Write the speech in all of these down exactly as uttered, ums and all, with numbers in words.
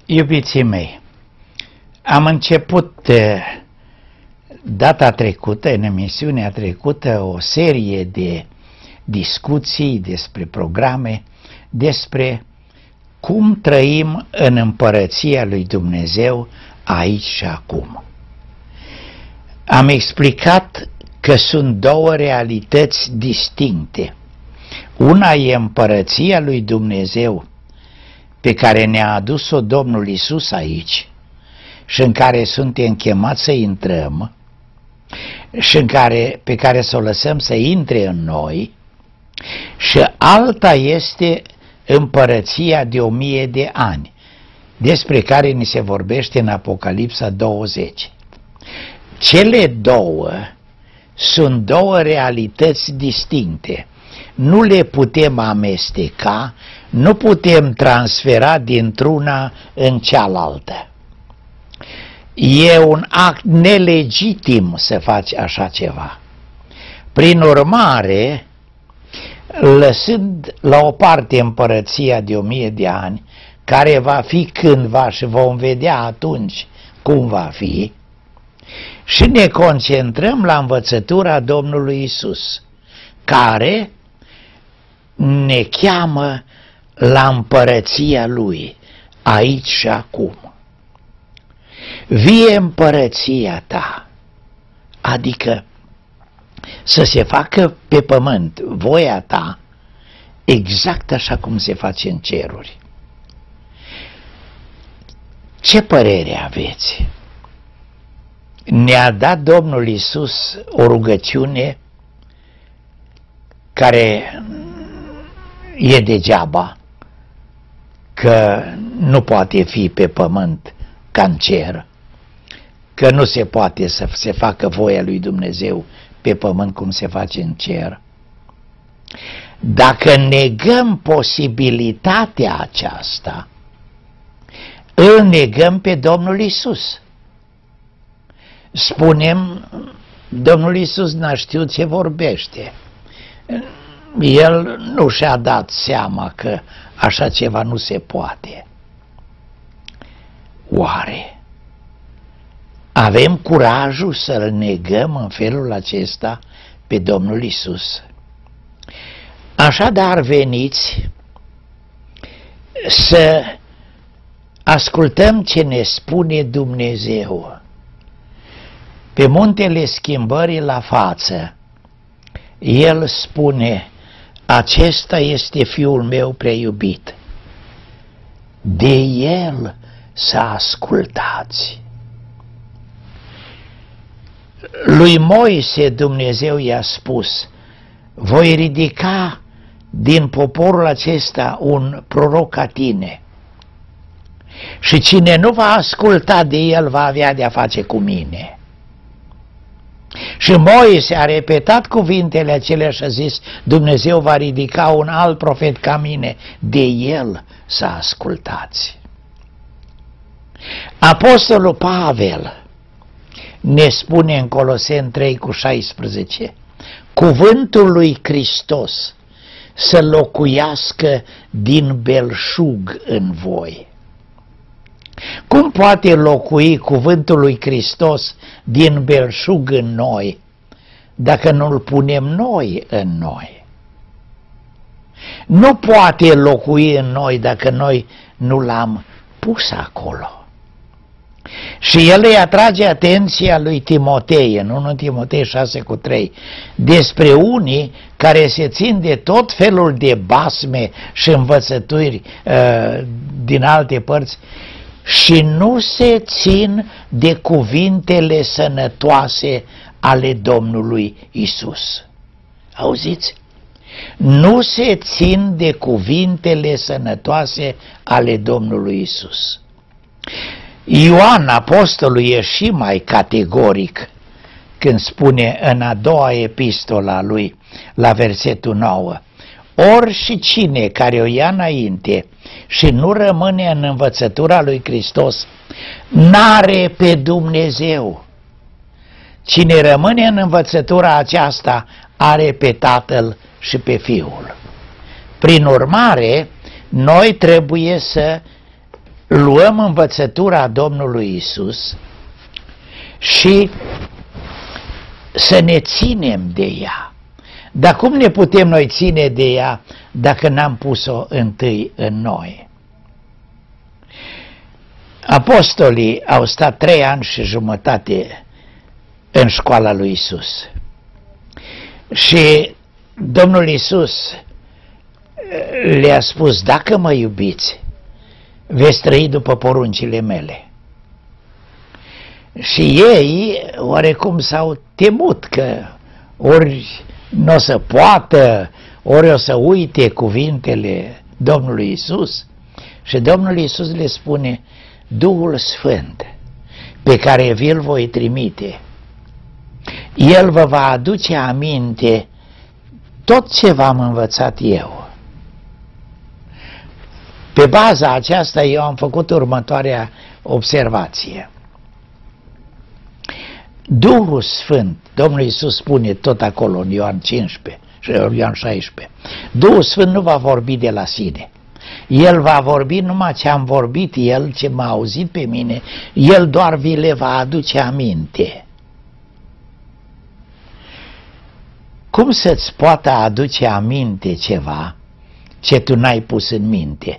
Iubiții mei, am început data trecută, în emisiunea trecută, o serie de discuții despre programe, despre cum trăim în împărăția lui Dumnezeu aici și acum. Am explicat că sunt două realități distincte. Una e împărăția lui Dumnezeu, pe care ne-a adus-o Domnul Iisus aici și în care suntem chemați să intrăm și în care, pe care să o lăsăm să intre în noi, și alta este împărăția de o mie de ani, despre care ni se vorbește în Apocalipsa douăzeci. Cele două sunt două realități distincte. Nu le putem amesteca, nu putem transfera dintr-una în cealaltă. E un act nelegitim să faci așa ceva. Prin urmare, lăsând la o parte împărăția de o mie de ani, care va fi cândva și vom vedea atunci cum va fi, și ne concentrăm la învățătura Domnului Iisus, care ne cheamă la împărăția Lui, aici și acum. Vie împărăția ta, adică să se facă pe pământ voia ta, exact așa cum se face în ceruri. Ce părere aveți? Ne-a dat Domnul Iisus o rugăciune care e degeaba, că nu poate fi pe pământ ca în cer, că nu se poate să se facă voia lui Dumnezeu pe pământ cum se face în cer. Dacă negăm posibilitatea aceasta, îl negăm pe Domnul Iisus. Spunem, Domnul Iisus n-a știut ce vorbește. El nu și-a dat seama că așa ceva nu se poate. Oare avem curajul să-L negăm în felul acesta pe Domnul Iisus? Așadar, veniți să ascultăm ce ne spune Dumnezeu. Pe muntele schimbării la față, El spune: acesta este Fiul meu prea iubit, de El să ascultați. Lui Moise Dumnezeu i-a spus: voi ridica din poporul acesta un proroc ca tine, și cine nu va asculta de el va avea de-a face cu mine. Și Moise a repetat cuvintele acelea și a zis: Dumnezeu va ridica un alt profet ca mine, de el să ascultați. Apostolul Pavel ne spune în Coloseni trei cu șaisprezece: cuvântul lui Hristos să locuiască din belșug în voi. Cum poate locui cuvântul lui Hristos din belșug în noi dacă nu-l punem noi în noi? Nu poate locui în noi dacă noi nu l-am pus acolo. Și el îi atrage atenția lui Timotei în unu Timotei șase cu trei despre unii care se țin de tot felul de basme și învățături uh, din alte părți și nu se țin de cuvintele sănătoase ale Domnului Isus. Auziți? Nu se țin de cuvintele sănătoase ale Domnului Isus. Ioan, apostolul, e și mai categoric când spune în a doua epistola lui, la versetul nouă: ori și cine care o ia înainte și nu rămâne în învățătura lui Hristos, n-are pe Dumnezeu. Cine rămâne în învățătura aceasta are pe Tatăl și pe Fiul. Prin urmare, noi trebuie să luăm învățătura Domnului Isus și să ne ținem de ea. Dar cum ne putem noi ține de ea dacă n-am pus-o întâi în noi? Apostolii au stat trei ani și jumătate în școala lui Isus. Și Domnul Isus le-a spus, dacă mă iubiți, veți trăi după poruncile mele. Și ei oarecum s-au temut că ori nu o să poată, ori o să uite cuvintele Domnului Isus. Și Domnul Isus le spune, Duhul Sfânt pe care vi-l voi trimite, El vă va aduce aminte tot ce v-am învățat eu. Pe baza aceasta eu am făcut următoarea observație. Duhul Sfânt, Domnul Iisus spune tot acolo în Ioan cincisprezece și Ioan șaisprezece, Duhul Sfânt nu va vorbi de la sine. El va vorbi numai ce am vorbit El, ce m-a auzit pe mine, El doar vi le va aduce aminte. Cum să-ți poată aduce aminte ceva ce tu n-ai pus în minte?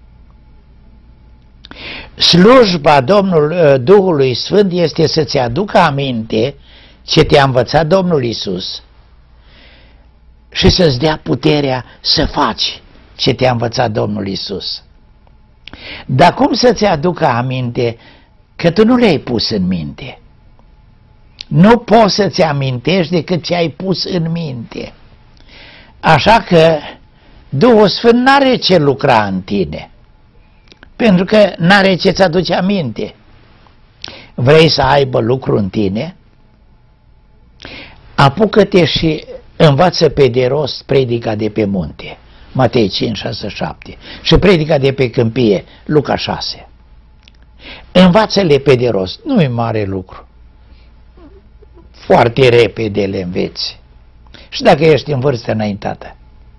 Slujba Domnului, Duhului Sfânt este să-ți aducă aminte ce te-a învățat Domnul Iisus și să-ți dea puterea să faci ce te-a învățat Domnul Iisus. Dar cum să-ți aducă aminte că tu nu le-ai pus în minte? Nu poți să-ți amintești decât ce ai pus în minte. Așa că Duhul Sfânt n-are ce lucra în tine, pentru că n-are ce-ți aduce aminte. Vrei să aibă lucru în tine? Apucă-te și învață pe de rost predica de pe munte, Matei cinci, șase, șapte, și predica de pe câmpie, Luca șase. Învață-le pe de rost, nu-i mare lucru. Foarte repede le înveți. Și dacă ești în vârstă înaintată.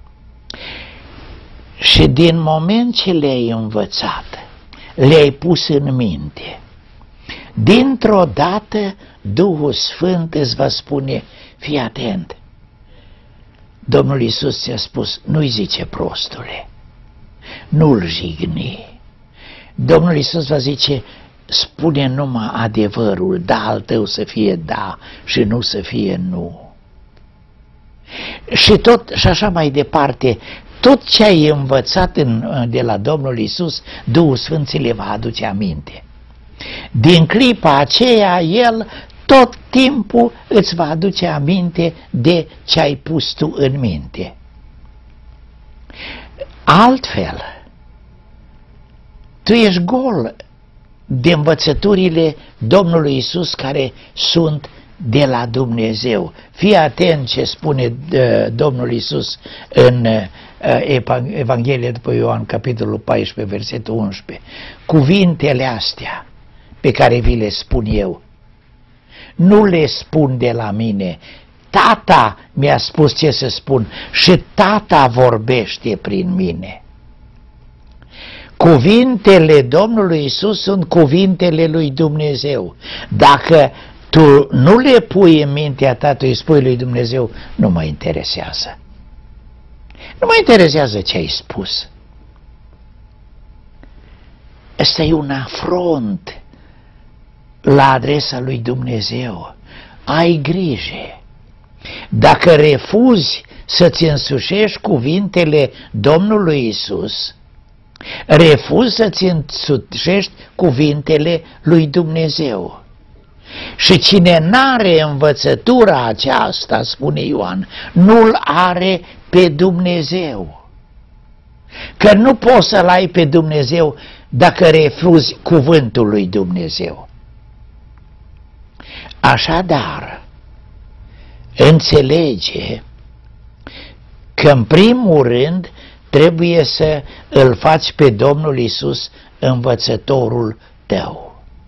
Și din moment ce le-ai învățat, le-ai pus în minte, dintr-o dată Duhul Sfânt îți va spune, fii atent, Domnul Iisus ți-a spus, nu-i zice prostule, nu-l jigni. Domnul Iisus va zice, spune numai adevărul, da al tău să fie da și nu să fie nu. Și tot și așa mai departe, tot ce ai învățat în, de la Domnul Iisus, Duhul Sfânt ți le va aduce aminte. Din clipa aceea, El tot timpul îți va aduce aminte de ce ai pus tu în minte. Altfel, tu ești gol de învățăturile Domnului Iisus care sunt de la Dumnezeu. Fii atent ce spune uh, Domnul Iisus în uh, Evanghelia după Ioan, capitolul paisprezece, versetul unsprezece. Cuvintele astea pe care vi le spun eu, nu le spun de la mine. Tata mi-a spus ce să spun și Tata vorbește prin mine. Cuvintele Domnului Iisus sunt cuvintele lui Dumnezeu. Dacă tu nu le pui în mintea ta, tu îi spui lui Dumnezeu, nu mă interesează. Nu mă interesează ce ai spus. Ăsta e un afront la adresa lui Dumnezeu. Ai grijă. Dacă refuzi să-ți însușești cuvintele Domnului Iisus, refuzi să-ți însușești cuvintele lui Dumnezeu. Și cine n-are învățătura aceasta, spune Ioan, nu-l are pe Dumnezeu. Că nu poți să-l ai pe Dumnezeu dacă refuzi cuvântul lui Dumnezeu. Așadar, înțelege că în primul rând trebuie să îl faci pe Domnul Iisus învățătorul tău.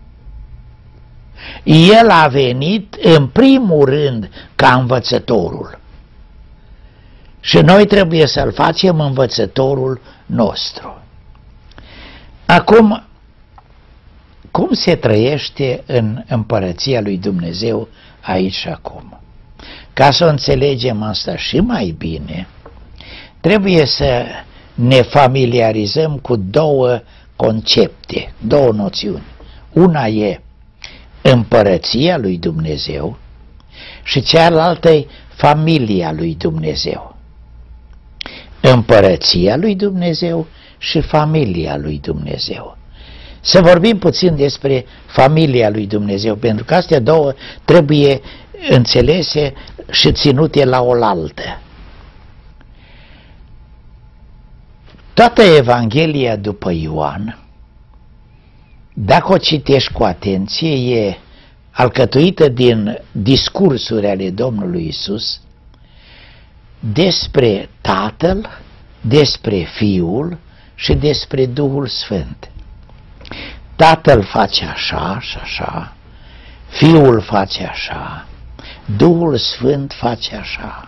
El a venit în primul rând ca învățătorul și noi trebuie să-l facem învățătorul nostru. Acum, cum se trăiește în împărăția lui Dumnezeu aici și acum. Ca să înțelegem asta și mai bine, trebuie să ne familiarizăm cu două concepte, două noțiuni. Una e împărăția lui Dumnezeu și cealaltă e familia lui Dumnezeu. Împărăția lui Dumnezeu și familia lui Dumnezeu. Să vorbim puțin despre familia lui Dumnezeu, pentru că astea două trebuie înțelese și ținute la oaltă. Toată Evanghelia după Ioan, dacă o citești cu atenție, e alcătuită din discursuri ale Domnului Iisus despre Tatăl, despre Fiul și despre Duhul Sfânt. Tatăl face așa și așa, Fiul face așa, Duhul Sfânt face așa.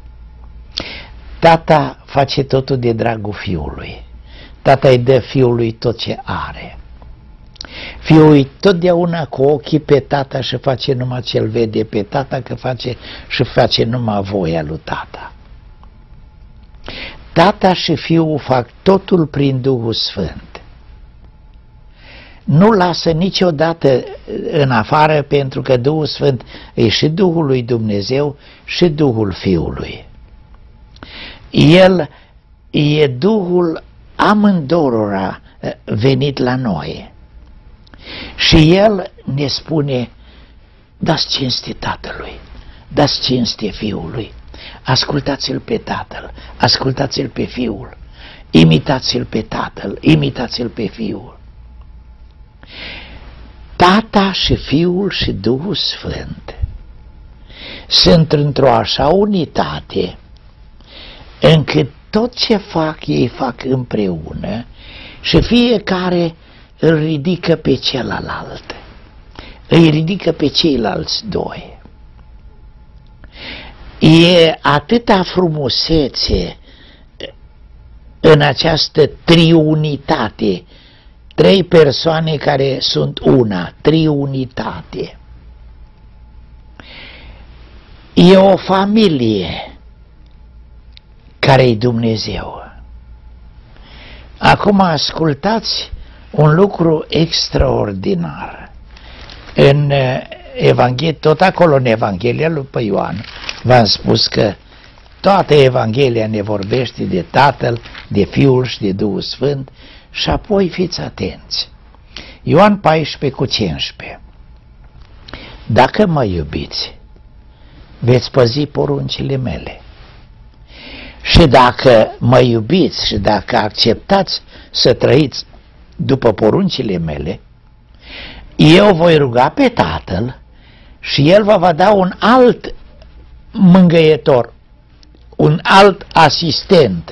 Tata face totul de dragul Fiului. Tata îi dă Fiului tot ce are. Fiul e totdeauna cu ochii pe Tata și face numai ce-l vede pe Tata, că face și face numai voia lui Tata. Tata și Fiul fac totul prin Duhul Sfânt. Nu lasă niciodată în afară, pentru că Duhul Sfânt e și Duhul lui Dumnezeu și Duhul Fiului. El e Duhul amândorora venit la noi. Și El ne spune: dați cinste Tatălui, dați cinste Fiului, ascultați-L pe Tatăl, ascultați-L pe Fiul, imitați-L pe Tatăl, imitați-L pe Fiul. Tata și Fiul și Duhul Sfânt sunt într-o așa unitate încât tot ce fac, ei fac împreună și fiecare îl ridică pe celălalt, îi ridică pe ceilalți doi. E atâta frumusețe în această triunitate, trei persoane care sunt una, triunitate. E o familie care-i Dumnezeu. Acum ascultați un lucru extraordinar. În Evanghelie, tot acolo în Evanghelia lui Ioan, v-am spus că toată Evanghelia ne vorbește de Tatăl, de Fiul și de Duhul Sfânt. Și apoi fiți atenți. Ioan paisprezece cu cincisprezece. Dacă mă iubiți, veți păzi poruncile mele. Și dacă mă iubiți și dacă acceptați să trăiți după poruncile mele, eu voi ruga pe Tatăl și El vă va da un alt mângâietor, un alt asistent,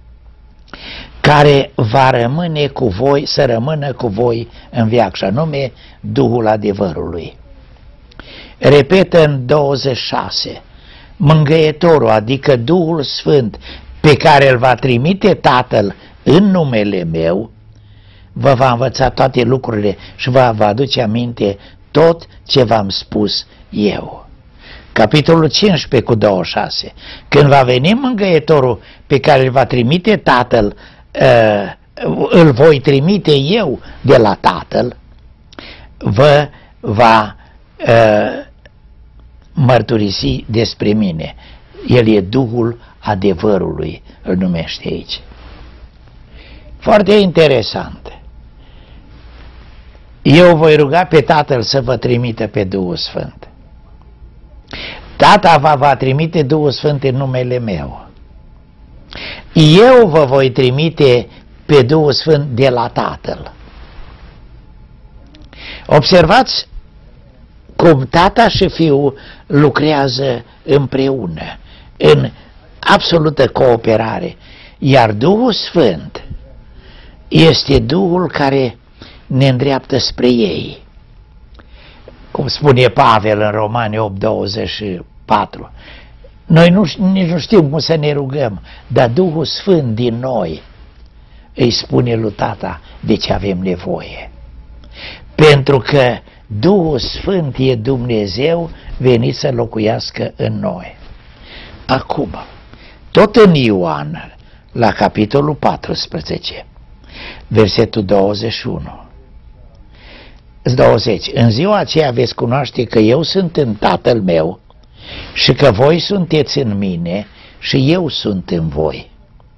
care va rămâne cu voi, să rămână cu voi în veac, și anume Duhul adevărului. Repetă în douăzeci și șase, mângâietorul, adică Duhul Sfânt, pe care îl va trimite Tatăl în numele meu, vă va învăța toate lucrurile și vă va aduce aminte tot ce v-am spus eu. Capitolul cincisprezece cu douăzeci și șase, când va veni mângâietorul pe care îl va trimite Tatăl, Uh, îl voi trimite eu de la Tatăl, vă va uh, mărturisi despre mine. El e Duhul adevărului, îl numește aici. Foarte interesant. Eu voi ruga pe Tatăl să vă trimită pe Duhul Sfânt. Tata va, va trimite Duhul Sfânt în numele meu. Eu vă voi trimite pe Duhul Sfânt de la Tatăl. Observați cum Tata și Fiul lucrează împreună, în absolută cooperare, iar Duhul Sfânt este Duhul care ne îndreaptă spre ei. Cum spune Pavel în Romani opt douăzeci și patru, noi nu, nici nu știm cum să ne rugăm, dar Duhul Sfânt din noi îi spune lui Tata de ce avem nevoie. Pentru că Duhul Sfânt e Dumnezeu venit să locuiască în noi. Acum, tot în Ioan, la capitolul paisprezece, versetul douăzeci și unu, douăzeci, în ziua aceea veți cunoaște că eu sunt în Tatăl meu și că voi sunteți în mine și eu sunt în voi.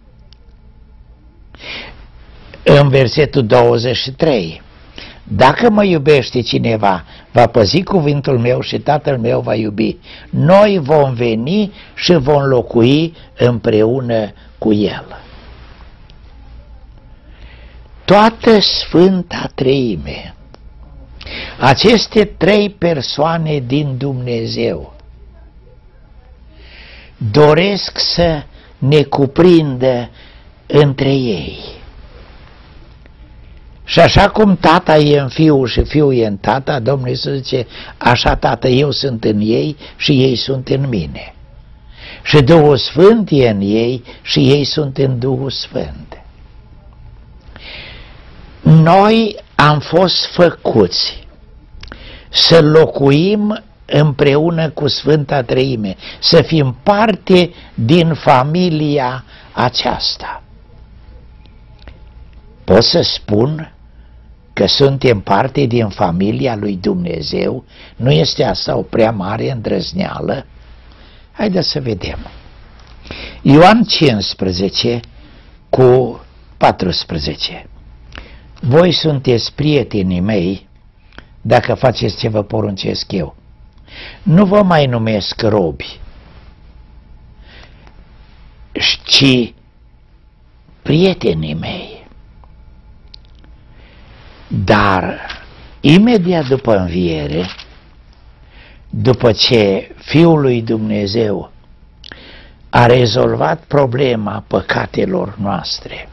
În versetul douăzeci și trei, dacă mă iubește cineva, va păzi cuvântul meu și Tatăl meu va iubi. Noi vom veni și vom locui împreună cu El. Toată Sfânta Treime, aceste trei persoane din Dumnezeu, doresc să ne cuprindă între ei. Și așa cum Tata e în Fiul și Fiul e în Tata, Domnul Iisus zice, așa Tată, eu sunt în ei și ei sunt în mine. Și Duhul Sfânt e în ei și ei sunt în Duhul Sfânt. Noi am fost făcuți să locuim împreună cu Sfânta Treime, să fim parte din familia aceasta. Pot să spun că suntem parte din familia lui Dumnezeu? Nu este asta o prea mare îndrăzneală? Haideți să vedem. Ioan cincisprezece cu paisprezece. Voi sunteți prietenii mei dacă faceți ce vă poruncesc eu. Nu vă mai numesc robi, ci prietenii mei. Dar imediat după înviere, după ce Fiul lui Dumnezeu a rezolvat problema păcatelor noastre,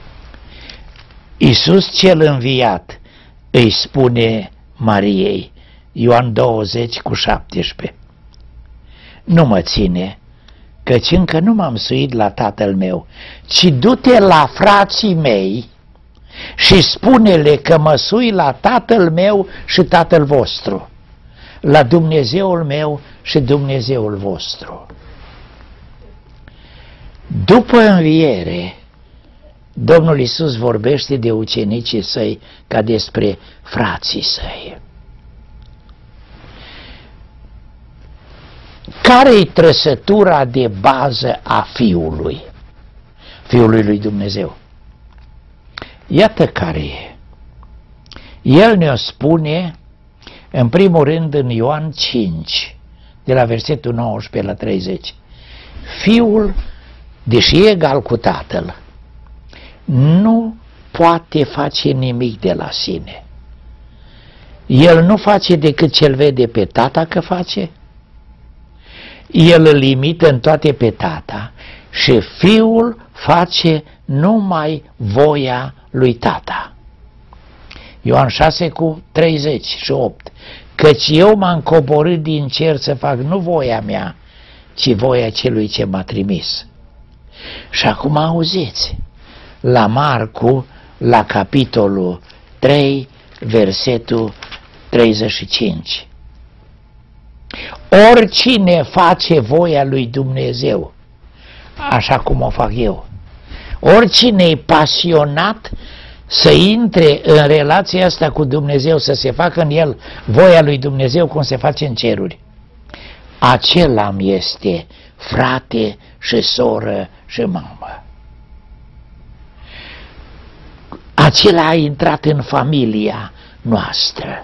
Iisus cel înviat îi spune Mariei, Ioan douăzeci cu șaptesprezece, nu mă ține, căci încă nu m-am suit la Tatăl meu, ci du-te la frații mei și spune-le că mă sui la Tatăl meu și Tatăl vostru, la Dumnezeul meu și Dumnezeul vostru. După înviere, Domnul Iisus vorbește de ucenicii săi ca despre frații săi. Care-i trăsătura de bază a Fiului, Fiului lui Dumnezeu? Iată care e. El ne-o spune, în primul rând, în Ioan cinci, de la versetul nouăsprezece la treizeci. Fiul, deși e egal cu Tatăl, nu poate face nimic de la sine. El nu face decât ce-l vede pe Tata că face. El îl imită în toate pe Tata și Fiul face numai voia lui Tata. Ioan șase cu treizeci și opt. Căci eu m-am coborât din cer să fac nu voia mea, ci voia celui ce m-a trimis. Și acum auziți, la Marcu, la capitolul trei, versetul treizeci și cinci. Oricine face voia lui Dumnezeu, așa cum o fac eu, oricine e pasionat să intre în relația asta cu Dumnezeu, să se facă în el voia lui Dumnezeu cum se face în ceruri, acela mi este frate și soră și mamă. Acela a intrat în familia noastră.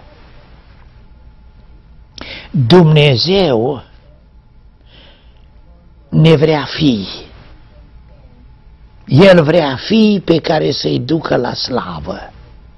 Dumnezeu ne vrea fii. El vrea fii pe care să-i ducă la slavă.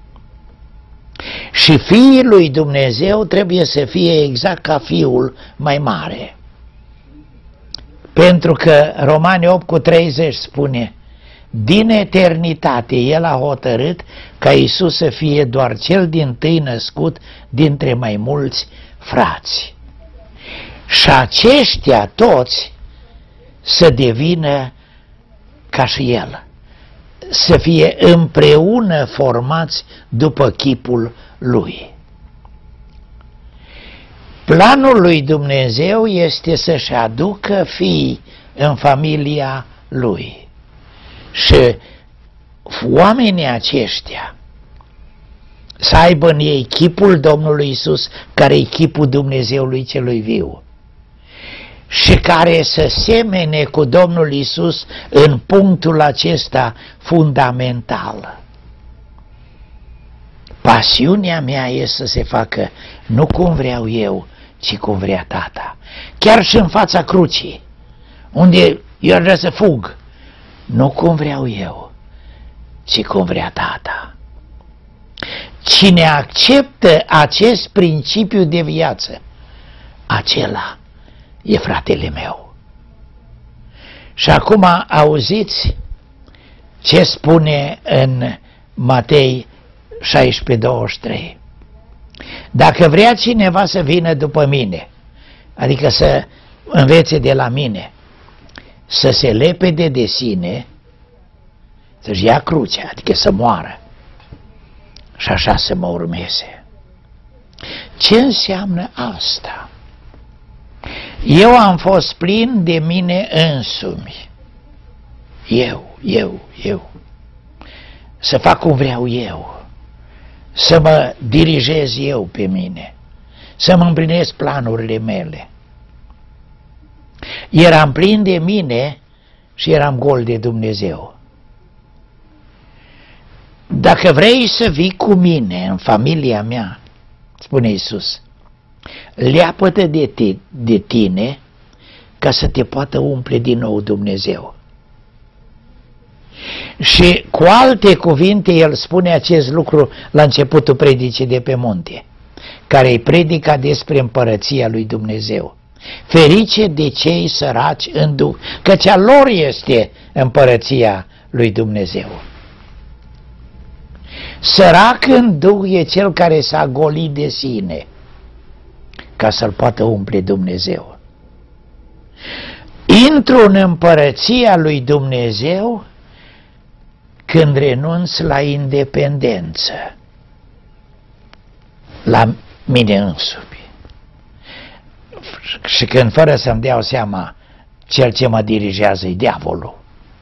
Și fiii lui Dumnezeu trebuie să fie exact ca Fiul mai mare. Pentru că Romani opt cu treizeci spune, din eternitate El a hotărât ca Iisus să fie doar cel dintâi născut dintre mai mulți frați. Și aceștia toți să devină ca și El. să fie împreună formați după chipul Lui. Planul lui Dumnezeu este să-și aducă fiii în familia Lui. Și oamenii aceștia să aibă în ei chipul Domnului Iisus, care e chipul Dumnezeului celui viu, și care să semene cu Domnul Iisus în punctul acesta fundamental. Pasiunea mea este să se facă nu cum vreau eu, ci cum vrea Tata. Chiar și în fața crucii, unde eu ar vrea să fug, nu cum vreau eu, ci cum vrea Tata. Cine acceptă acest principiu de viață, acela e fratele meu. Și acum auziți ce spune în Matei șaisprezece douăzeci și trei. Dacă vrea cineva să vină după mine, adică să învețe de la mine, să se lepede de sine, să-și ia crucea, adică să moară, și așa să mă urmeze. Ce înseamnă asta? Eu am fost plin de mine însumi. Eu, eu, eu. Să fac cum vreau eu. Să mă dirigez eu pe mine. Să mă împlinesc planurile mele. Eram plin de mine și eram gol de Dumnezeu. Dacă vrei să vii cu mine în familia mea, spune Iisus, leapă-te de, te, de tine ca să te poată umple din nou Dumnezeu. Și cu alte cuvinte el spune acest lucru la începutul predicii de pe munte, care îi predica despre împărăția lui Dumnezeu. Ferice de cei săraci în duh, căci a lor este împărăția lui Dumnezeu. Sărac în duh e cel care s-a golit de sine ca să-l poată umple Dumnezeu. Intru în împărăția lui Dumnezeu când renunț la independență, la mine însumi. Și când fără să-mi dau seama, cel ce mă dirigează e diavolul.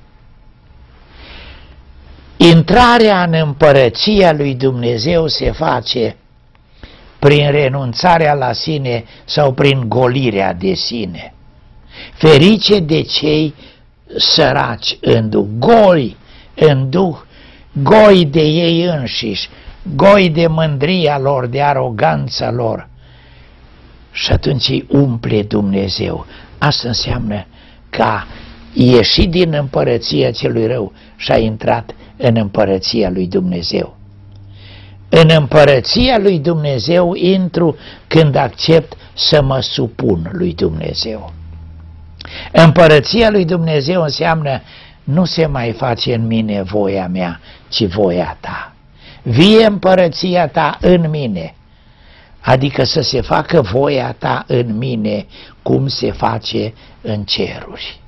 Intrarea în împărăția lui Dumnezeu se face prin renunțarea la sine sau prin golirea de sine. Ferice de cei săraci în duh, goi în duh, goi de ei înșiși, goi de mândria lor, de aroganța lor. Și atunci îi umple Dumnezeu. Asta înseamnă că a ieșit din împărăția celui rău și a intrat în împărăția lui Dumnezeu. În împărăția lui Dumnezeu intru când accept să mă supun lui Dumnezeu. Împărăția lui Dumnezeu înseamnă nu se mai face în mine voia mea, ci voia ta. Vie împărăția ta în mine, adică să se facă voia ta în mine cum se face în ceruri.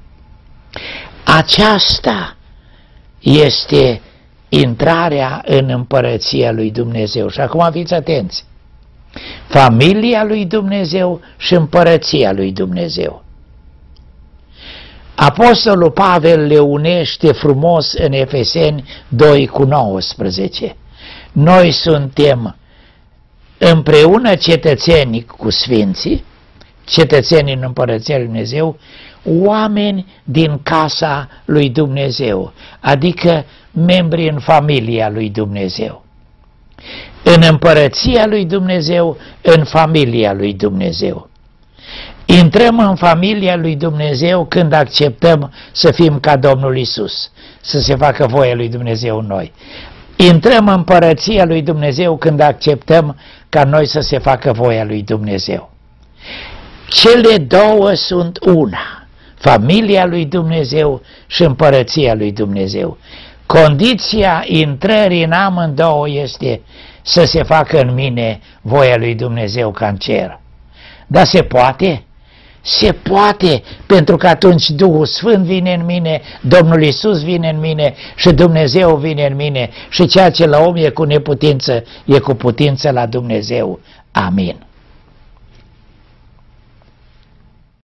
Aceasta este intrarea în împărăția lui Dumnezeu. Și acum fiți atenți. Familia lui Dumnezeu și împărăția lui Dumnezeu. Apostolul Pavel le unește frumos în Efeseni doi cu nouăsprezece. Noi suntem împreună cetățeni cu sfinții, cetățenii în împărăția lui Dumnezeu, oameni din casa lui Dumnezeu, adică membri în familia lui Dumnezeu. În împărăția lui Dumnezeu, în familia lui Dumnezeu. Intrăm în familia lui Dumnezeu când acceptăm să fim ca Domnul Iisus, să se facă voia lui Dumnezeu în noi. Intrăm în împărăția lui Dumnezeu când acceptăm ca noi să se facă voia lui Dumnezeu. Cele două sunt una, familia lui Dumnezeu și împărăția lui Dumnezeu. Condiția intrării în amândouă este să se facă în mine voia lui Dumnezeu ca în cer. Dar se poate? Se poate, pentru că atunci Duhul Sfânt vine în mine, Domnul Iisus vine în mine și Dumnezeu vine în mine și ceea ce la om e cu neputință, e cu putință la Dumnezeu. Amin.